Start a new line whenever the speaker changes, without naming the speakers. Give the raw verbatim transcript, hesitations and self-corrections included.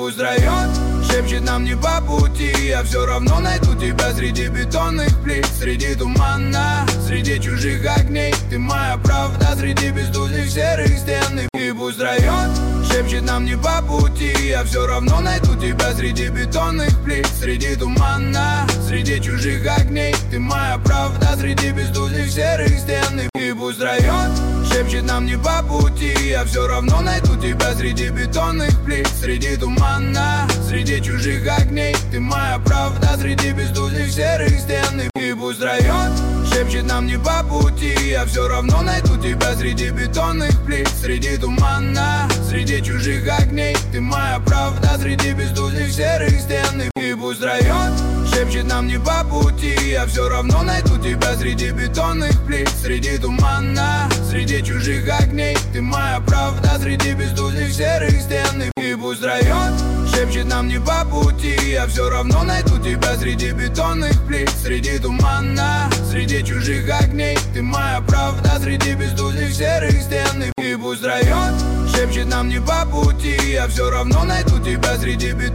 пусть район шепчет нам не по пути. Я все равно найду тебя среди бетонных плит, среди тумана, среди чужих огней. Ты моя правда среди бездушных серых стен. И пусть район шепчет нам не по пути. Я все равно найду тебя среди бетонных плит, среди тумана, среди чужих огней. Ты моя правда среди бездушных серых стен. И пусть район шепчет нам не по пути. Я все равно найду тебя среди бетонных плит, среди тумана, среди чужих огней. Ты моя правда среди бездушных серых стен. И пусть район шепчет нам не по пути. Я все равно найду тебя среди бетонных плит, среди тумана, среди чужих огней. Ты моя правда среди бездушных серых стен. И пусть район шепчет нам не по пути. Я все равно найду тебя среди бетонных плит, среди тумана, среди чужих огней. Ты моя правда среди бездушных серых стен. И пусть район шепчет нам не по пути. Я все равно найду тебя среди бетонных плит, среди тумана, среди чужих огней. Ты моя правда среди бездушных серых стен. И пусть район шепчет нам не по пути. Я все равно найду тебя среди бетонных